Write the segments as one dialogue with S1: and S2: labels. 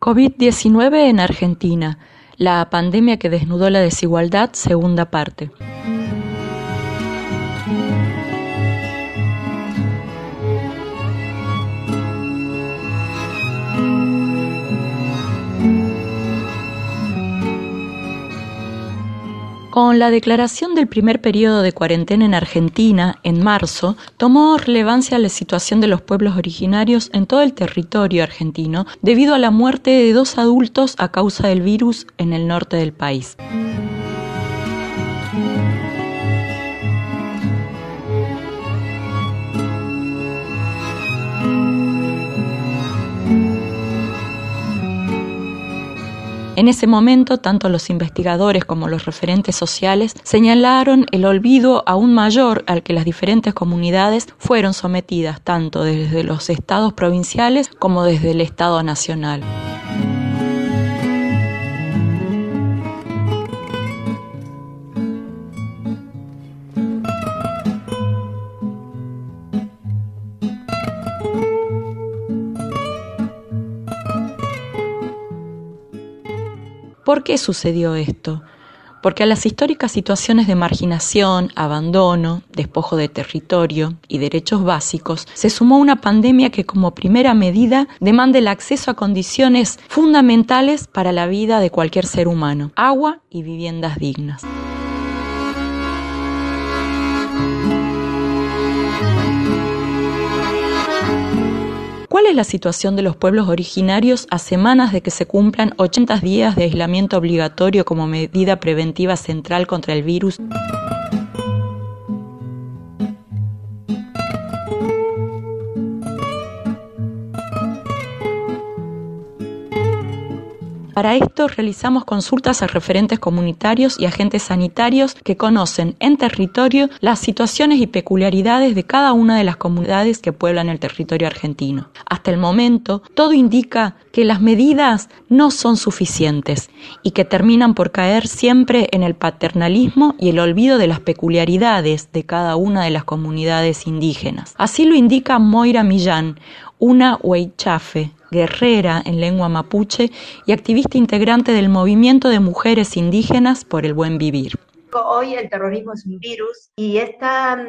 S1: COVID-19 en Argentina, la pandemia que desnudó la desigualdad, segunda parte. Con la declaración del primer periodo de cuarentena en Argentina, en marzo, tomó relevancia la situación de los pueblos originarios en todo el territorio argentino debido a la muerte de 2 adultos a causa del virus en el norte del país. En ese momento, tanto los investigadores como los referentes sociales señalaron el olvido aún mayor al que las diferentes comunidades fueron sometidas, tanto desde los estados provinciales como desde el Estado nacional. ¿Por qué sucedió esto? Porque a las históricas situaciones de marginación, abandono, despojo de territorio y derechos básicos se sumó una pandemia que como primera medida demanda el acceso a condiciones fundamentales para la vida de cualquier ser humano: agua y viviendas dignas. ¿Cuál es la situación de los pueblos originarios a semanas de que se cumplan 80 días de aislamiento obligatorio como medida preventiva central contra el virus? Para esto realizamos consultas a referentes comunitarios y agentes sanitarios que conocen en territorio las situaciones y peculiaridades de cada una de las comunidades que pueblan el territorio argentino. Hasta el momento, todo indica que las medidas no son suficientes y que terminan por caer siempre en el paternalismo y el olvido de las peculiaridades de cada una de las comunidades indígenas. Así lo indica Moira Millán, una huaychafe, guerrera en lengua mapuche y activista integrante del movimiento de mujeres indígenas por el buen vivir.
S2: Hoy el terrorismo es un virus y esta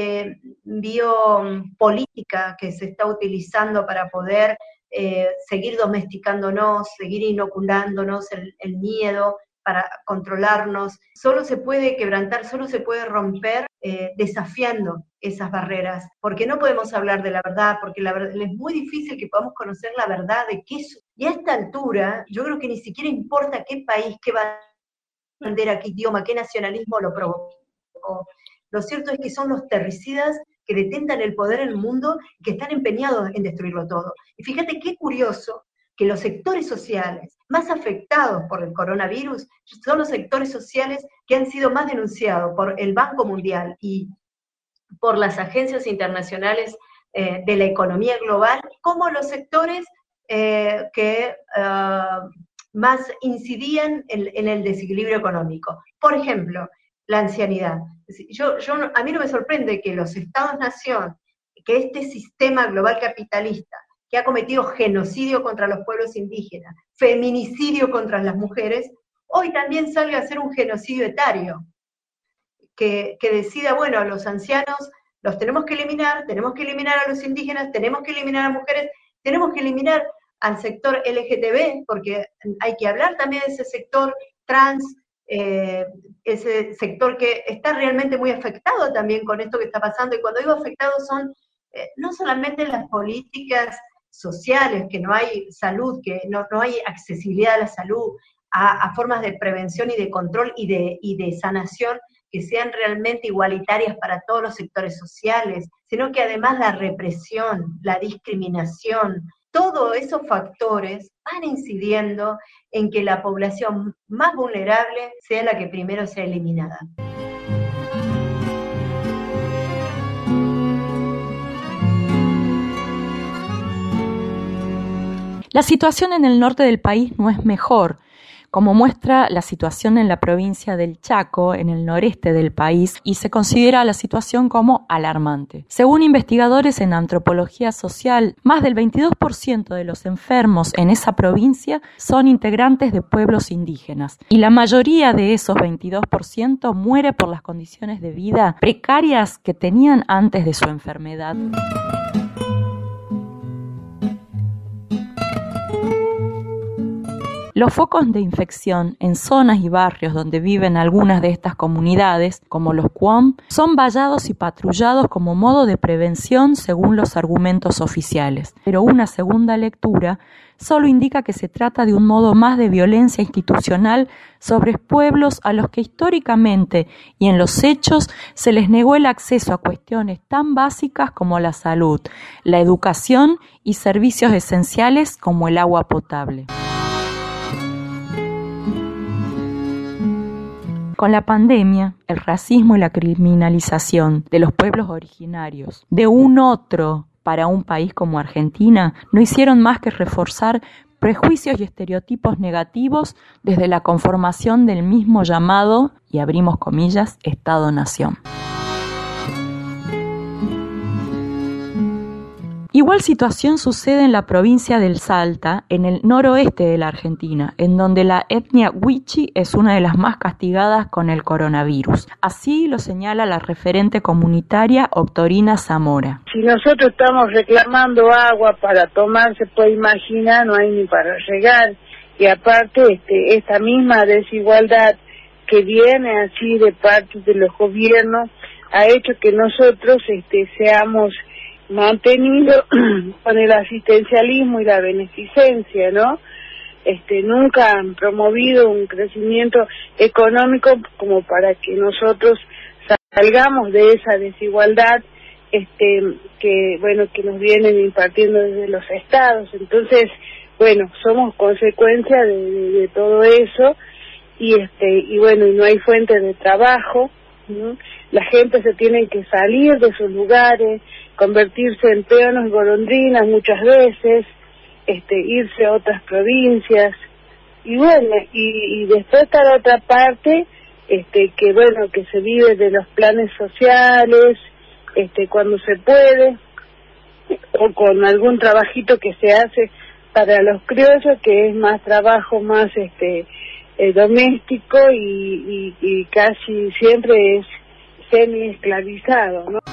S2: biopolítica que se está utilizando para poder seguir domesticándonos, seguir inoculándonos el miedo para controlarnos, solo se puede quebrantar, solo se puede romper desafiando esas barreras, porque no podemos hablar de la verdad, porque la verdad, es muy difícil que podamos conocer la verdad de qué es. Y a esta altura, yo creo que ni siquiera importa qué país, qué bandera, qué idioma, qué nacionalismo lo provocó. Lo cierto es que son los terricidas que detentan el poder en el mundo y que están empeñados en destruirlo todo. Y fíjate qué curioso que los sectores sociales más afectados por el coronavirus son los sectores sociales que han sido más denunciados por el Banco Mundial y por las agencias internacionales de la economía global, como los sectores que más incidían en el desequilibrio económico. Por ejemplo, la ancianidad. A mí no me sorprende que los Estados-nación, que este sistema global capitalista, que ha cometido genocidio contra los pueblos indígenas, feminicidio contra las mujeres, hoy también salga a hacer un genocidio etario, que decida, bueno, los ancianos los tenemos que eliminar a los indígenas, tenemos que eliminar a mujeres, tenemos que eliminar al sector LGTB, porque hay que hablar también de ese sector trans, ese sector que está realmente muy afectado también con esto que está pasando, y cuando digo afectados son no solamente las políticas sociales, que no hay salud, que no hay accesibilidad a la salud, a formas de prevención y de control y de sanación que sean realmente igualitarias para todos los sectores sociales, sino que además la represión, la discriminación, todos esos factores van incidiendo en que la población más vulnerable sea la que primero sea eliminada.
S1: La situación en el norte del país no es mejor. como muestra la situación en la provincia del Chaco, en el noreste del país, y se considera la situación como alarmante. Según investigadores en antropología social, más del 22% de los enfermos en esa provincia son integrantes de pueblos indígenas, y la mayoría de esos 22% muere por las condiciones de vida precarias que tenían antes de su enfermedad. Los focos de infección en zonas y barrios donde viven algunas de estas comunidades, como los Cuom, son vallados y patrullados como modo de prevención según los argumentos oficiales. Pero una segunda lectura solo indica que se trata de un modo más de violencia institucional sobre pueblos a los que históricamente y en los hechos se les negó el acceso a cuestiones tan básicas como la salud, la educación y servicios esenciales como el agua potable. Con la pandemia, el racismo y la criminalización de los pueblos originarios de un otro para un país como Argentina no hicieron más que reforzar prejuicios y estereotipos negativos desde la conformación del mismo llamado, y abrimos comillas, Estado-Nación. Igual situación sucede en la provincia del Salta, en el noroeste de la Argentina, en donde la etnia Wichi es una de las más castigadas con el coronavirus. Así lo señala la referente comunitaria Octorina Zamora.
S3: Si nosotros estamos reclamando agua para tomar, se puede imaginar, no hay ni para regar. Y aparte, esta misma desigualdad que viene así de parte de los gobiernos ha hecho que nosotros seamos mantenido con el asistencialismo y la beneficencia, ¿no? Nunca han promovido un crecimiento económico como para que nosotros salgamos de esa desigualdad que nos vienen impartiendo desde los estados. Entonces, somos consecuencia de todo eso y no hay fuente de trabajo, ¿no? La gente se tiene que salir de sus lugares, convertirse en peones golondrinas muchas veces, irse a otras provincias, y después está la otra parte, que se vive de los planes sociales, cuando se puede, o con algún trabajito que se hace para los criollos, que es más trabajo más doméstico y casi siempre es semi-esclavizado, ¿no?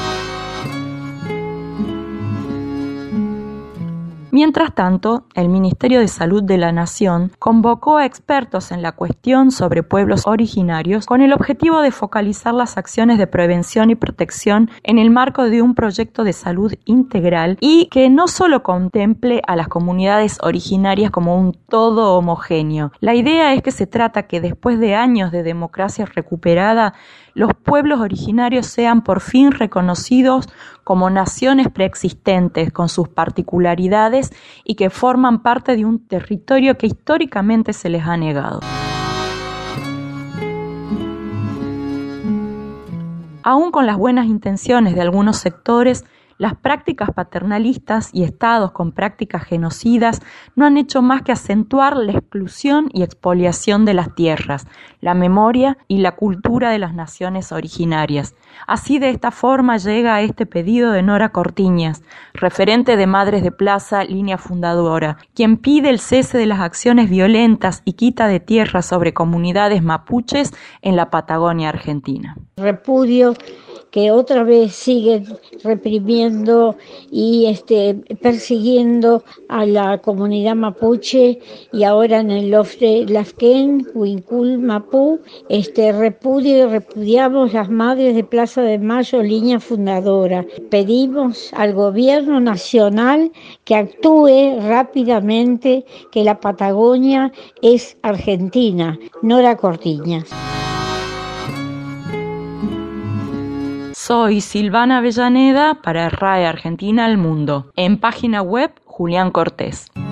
S1: Mientras tanto, el Ministerio de Salud de la Nación convocó a expertos en la cuestión sobre pueblos originarios con el objetivo de focalizar las acciones de prevención y protección en el marco de un proyecto de salud integral y que no solo contemple a las comunidades originarias como un todo homogéneo. La idea es que se trata que después de años de democracia recuperada, los pueblos originarios sean por fin reconocidos como naciones preexistentes con sus particularidades y que forman parte de un territorio que históricamente se les ha negado. Aún con las buenas intenciones de algunos sectores, las prácticas paternalistas y estados con prácticas genocidas no han hecho más que acentuar la exclusión y expoliación de las tierras, la memoria y la cultura de las naciones originarias. Así, de esta forma, llega este pedido de Nora Cortiñas, referente de Madres de Plaza, línea fundadora, quien pide el cese de las acciones violentas y quita de tierra sobre comunidades mapuches en la Patagonia Argentina.
S4: Repudio que otra vez siguen reprimiendo y persiguiendo a la comunidad mapuche, y ahora en el Lofre Lafken, Huincul, Mapú, repudio y repudiamos las Madres de Plaza de Mayo, línea fundadora. Pedimos al gobierno nacional que actúe rápidamente, que la Patagonia es Argentina. Nora Cortiñas.
S1: Soy Silvana Avellaneda para RAE Argentina al Mundo. En página web, Julián Cortés.